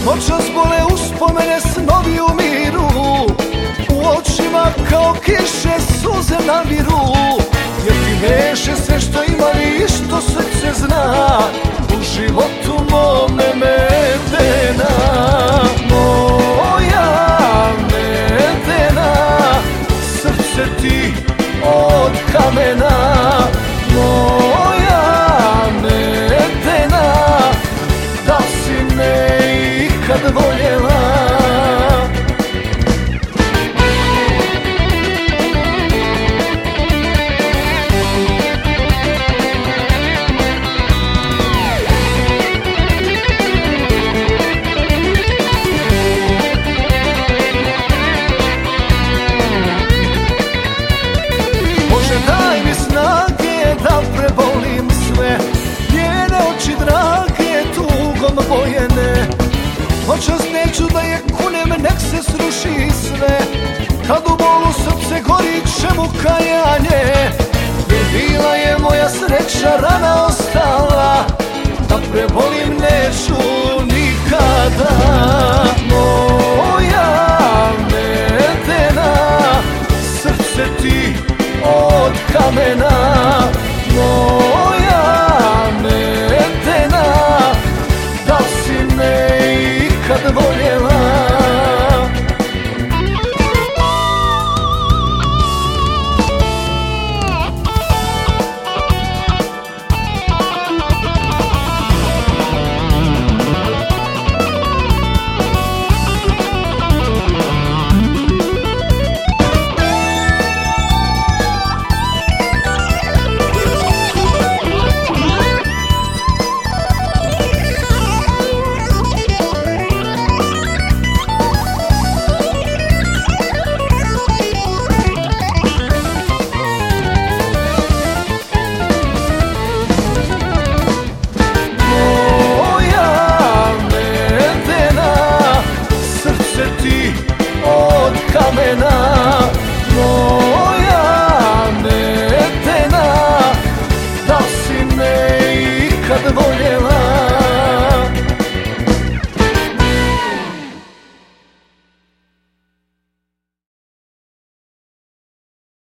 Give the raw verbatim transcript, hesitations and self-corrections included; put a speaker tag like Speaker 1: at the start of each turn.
Speaker 1: Noćas bole uspomene, snovi umiru, u očima kao kiše suze naviru. Jer ti neše sve što imali i što srce zna, u životu mome Medena. Moja Medena, srce ti od kamena. Moja Medena, da si me ikad voljela. Daj mi snage da prebolim sve, njene oči drage tugom bojene. Noćas neću da je kunem, nek se sruši sve, kad u bolu srce gori, čemu kajanje? Jer bila je moja sreća rana ostala,